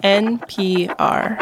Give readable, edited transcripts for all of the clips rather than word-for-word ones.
NPR.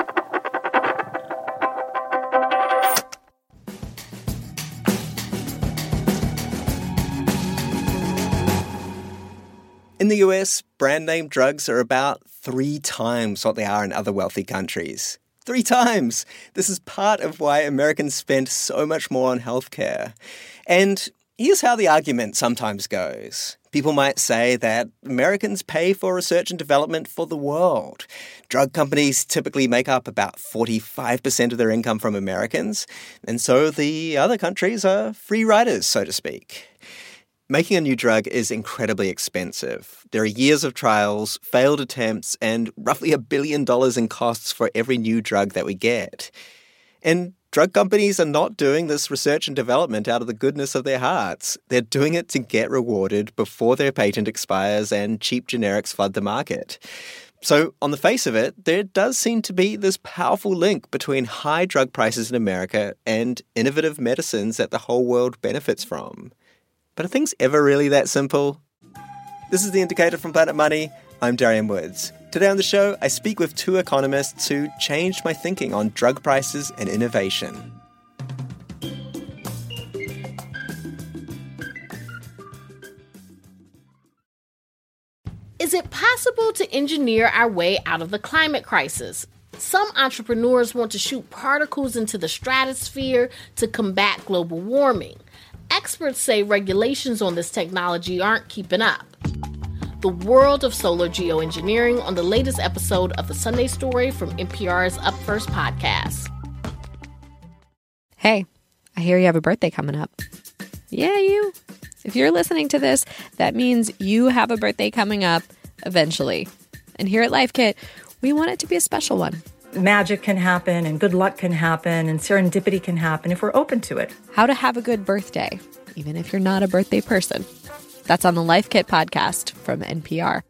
In the US, brand name drugs are about 3 times what they are in other wealthy countries. 3 times! This is part of why Americans spend so much more on healthcare. And here's how the argument sometimes goes. People might say that Americans pay for research and development for the world. Drug companies typically make up about 45% of their income from Americans, and so the other countries are free riders, so to speak. Making a new drug is incredibly expensive. There are years of trials, failed attempts, and roughly $1 billion in costs for every new drug that we get. And drug companies are not doing this research and development out of the goodness of their hearts. They're doing it to get rewarded before their patent expires and cheap generics flood the market. So, on the face of it, there does seem to be this powerful link between high drug prices in America and innovative medicines that the whole world benefits from. But are things ever really that simple? This is The Indicator from Planet Money. I'm Darian Woods. Today on the show, I speak with 2 economists who changed my thinking on drug prices and innovation. Is it possible to engineer our way out of the climate crisis? Some entrepreneurs want to shoot particles into the stratosphere to combat global warming. Experts say regulations on this technology aren't keeping up. The world of solar geoengineering on the latest episode of The Sunday Story from NPR's Up First podcast. Hey, I hear you have a birthday coming up. Yeah, you. If you're listening to this, that means you have a birthday coming up eventually. And here at Life Kit, we want it to be a special one. Magic can happen and good luck can happen and serendipity can happen if we're open to it. How to have a good birthday, even if you're not a birthday person. That's on the Life Kit podcast from NPR.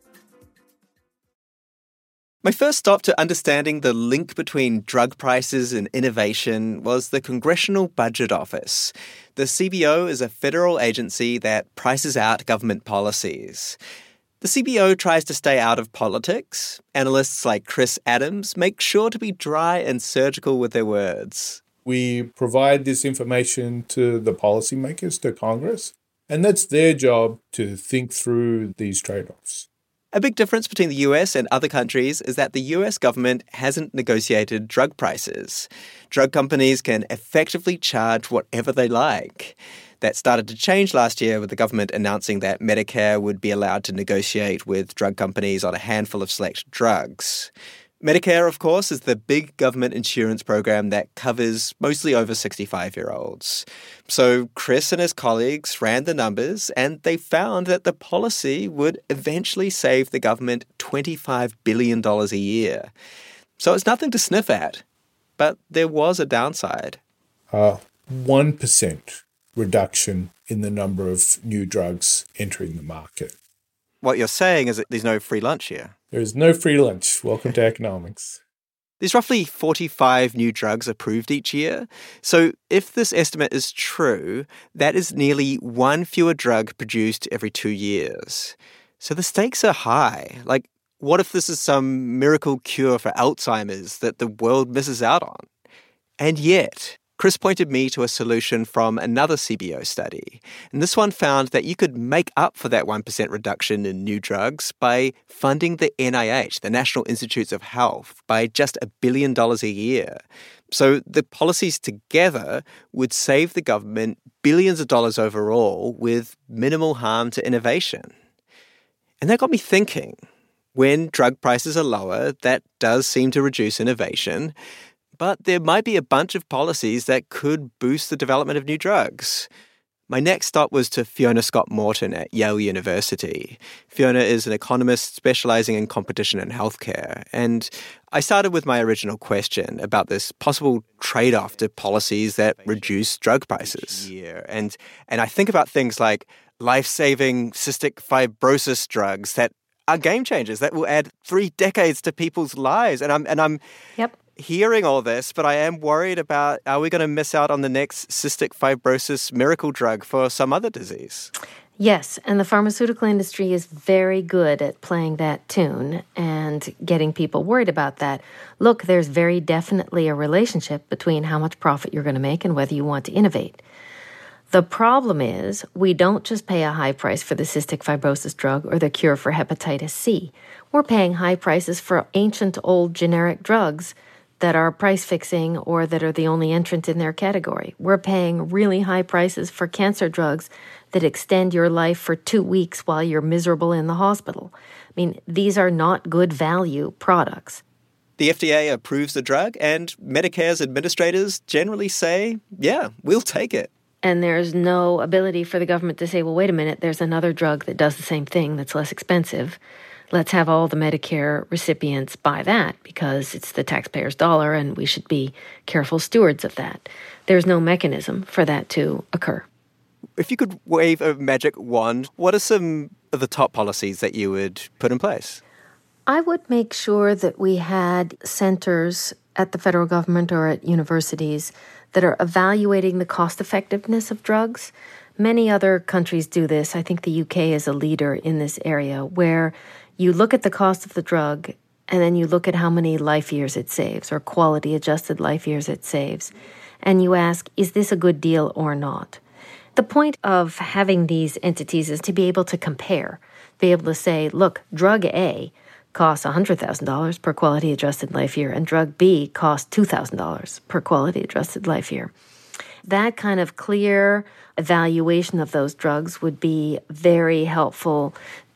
My first stop to understanding the link between drug prices and innovation was the Congressional Budget Office. The CBO is a federal agency that prices out government policies. The CBO tries to stay out of politics. Analysts like Chris Adams make sure to be dry and surgical with their words. We provide this information to the policymakers, to Congress, and that's their job to think through these trade-offs. A big difference between the US and other countries is that the US government hasn't negotiated drug prices. Drug companies can effectively charge whatever they like. That started to change last year with the government announcing that Medicare would be allowed to negotiate with drug companies on a handful of select drugs. Medicare, of course, is the big government insurance program that covers mostly over 65-year-olds. So Chris and his colleagues ran the numbers, and they found that the policy would eventually save the government $25 billion a year. So it's nothing to sniff at, but there was a downside. 1% reduction in the number of new drugs entering the market. What you're saying is that there's no free lunch here. There is no free lunch. Welcome to economics. There's roughly 45 new drugs approved each year. So if this estimate is true, that is nearly 1 fewer drug produced every 2 years. So the stakes are high. Like, what if this is some miracle cure for Alzheimer's that the world misses out on? And yet, Chris pointed me to a solution from another CBO study. And this one found that you could make up for that 1% reduction in new drugs by funding the NIH, the National Institutes of Health, by just $1 billion a year. So the policies together would save the government billions of dollars overall with minimal harm to innovation. And that got me thinking. When drug prices are lower, that does seem to reduce innovation. But there might be a bunch of policies that could boost the development of new drugs. My next stop was to Fiona Scott Morton at Yale University. Fiona is an economist specializing in competition and healthcare. And I started with my original question about this possible trade-off to policies that reduce drug prices. And I think about things like life-saving cystic fibrosis drugs that are game changers that will add 3 decades to people's lives. And I'm hearing all this, but I am worried about, are we going to miss out on the next cystic fibrosis miracle drug for some other disease? Yes, and the pharmaceutical industry is very good at playing that tune and getting people worried about that. Look, there's very definitely a relationship between how much profit you're going to make and whether you want to innovate. The problem is we don't just pay a high price for the cystic fibrosis drug or the cure for hepatitis C. We're paying high prices for ancient old generic drugs that are price fixing or that are the only entrant in their category. We're paying really high prices for cancer drugs that extend your life for 2 weeks while you're miserable in the hospital. I mean, these are not good value products. The FDA approves the drug, and Medicare's administrators generally say, yeah, we'll take it. And there's no ability for the government to say, well, wait a minute, there's another drug that does the same thing that's less expensive. Let's have all the Medicare recipients buy that because it's the taxpayer's dollar and we should be careful stewards of that. There's no mechanism for that to occur. If you could wave a magic wand, what are some of the top policies that you would put in place? I would make sure that we had centers at the federal government or at universities that are evaluating the cost effectiveness of drugs. Many other countries do this. I think the UK is a leader in this area where you look at the cost of the drug and then you look at how many life years it saves or quality adjusted life years it saves. And you ask, is this a good deal or not? The point of having these entities is to be able to compare, be able to say, look, drug A costs $100,000 per quality adjusted life year and drug B costs $2,000 per quality adjusted life year. That kind of clear evaluation of those drugs would be very helpful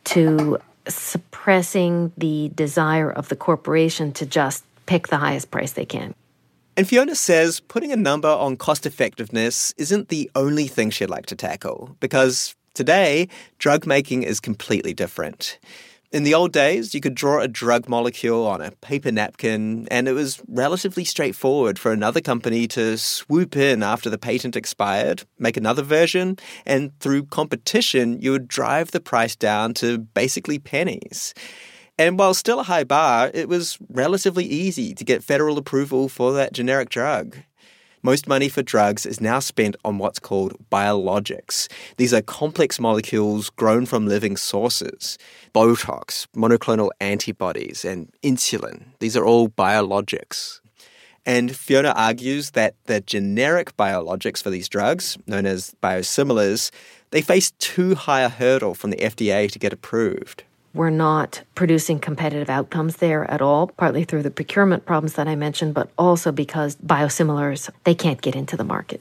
to suppressing the desire of the corporation to just pick the highest price they can. And Fiona says putting a number on cost effectiveness isn't the only thing she'd like to tackle, because today, drug making is completely different. In the old days, you could draw a drug molecule on a paper napkin, and it was relatively straightforward for another company to swoop in after the patent expired, make another version, and through competition, you would drive the price down to basically pennies. And while still a high bar, it was relatively easy to get federal approval for that generic drug. Most money for drugs is now spent on what's called biologics. These are complex molecules grown from living sources. Botox, monoclonal antibodies, and insulin. These are all biologics. And Fiona argues that the generic biologics for these drugs, known as biosimilars, they face too high a hurdle from the FDA to get approved. We're not producing competitive outcomes there at all, partly through the procurement problems that I mentioned, but also because biosimilars, they can't get into the market.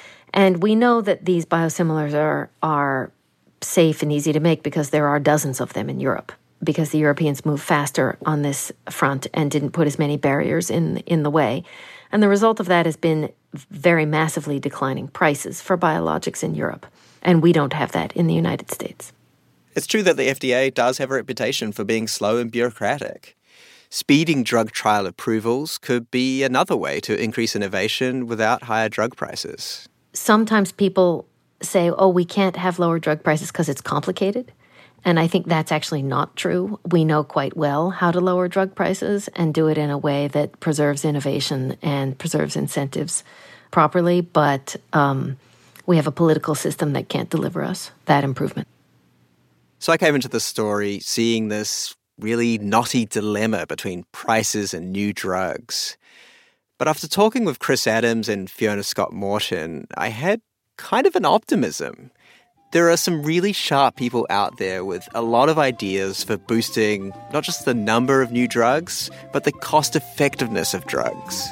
And we know that these biosimilars are safe and easy to make because there are dozens of them in Europe, because the Europeans moved faster on this front and didn't put as many barriers in the way. And the result of that has been very massively declining prices for biologics in Europe. And we don't have that in the United States. It's true that the FDA does have a reputation for being slow and bureaucratic. Speeding drug trial approvals could be another way to increase innovation without higher drug prices. Sometimes people say, oh, we can't have lower drug prices because it's complicated. And I think that's actually not true. We know quite well how to lower drug prices and do it in a way that preserves innovation and preserves incentives properly. But we have a political system that can't deliver us that improvement. So I came into the story seeing this really knotty dilemma between prices and new drugs. But after talking with Chris Adams and Fiona Scott-Morton, I had kind of an optimism. There are some really sharp people out there with a lot of ideas for boosting not just the number of new drugs, but the cost effectiveness of drugs.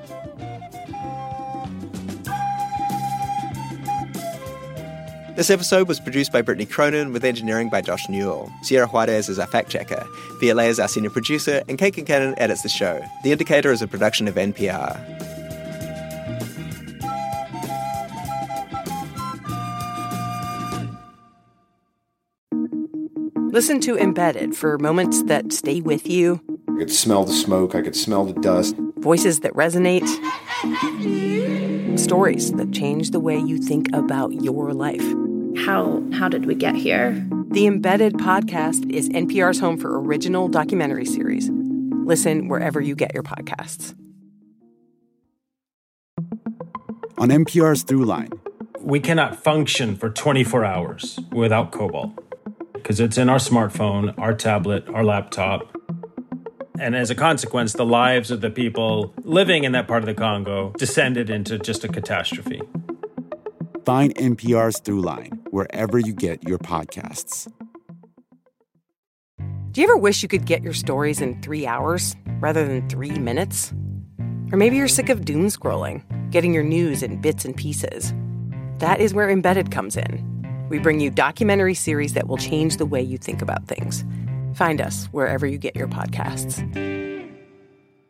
This episode was produced by Brittany Cronin with engineering by Josh Newell. Sierra Juarez is our fact-checker. Violea is our senior producer, and Kate Kincannon edits the show. The Indicator is a production of NPR. Listen to Embedded for moments that stay with you. I could smell the smoke. I could smell the dust. Voices that resonate. Stories that change the way you think about your life. How did we get here? The Embedded podcast is NPR's home for original documentary series. Listen wherever you get your podcasts. On NPR's Throughline, we cannot function for 24 hours without cobalt because it's in our smartphone, our tablet, our laptop. And as a consequence, the lives of the people living in that part of the Congo descended into just a catastrophe. Find NPR's Throughline wherever you get your podcasts. Do you ever wish you could get your stories in 3 hours rather than 3 minutes? Or maybe you're sick of doom scrolling, getting your news in bits and pieces. That is where Embedded comes in. We bring you documentary series that will change the way you think about things. Find us wherever you get your podcasts.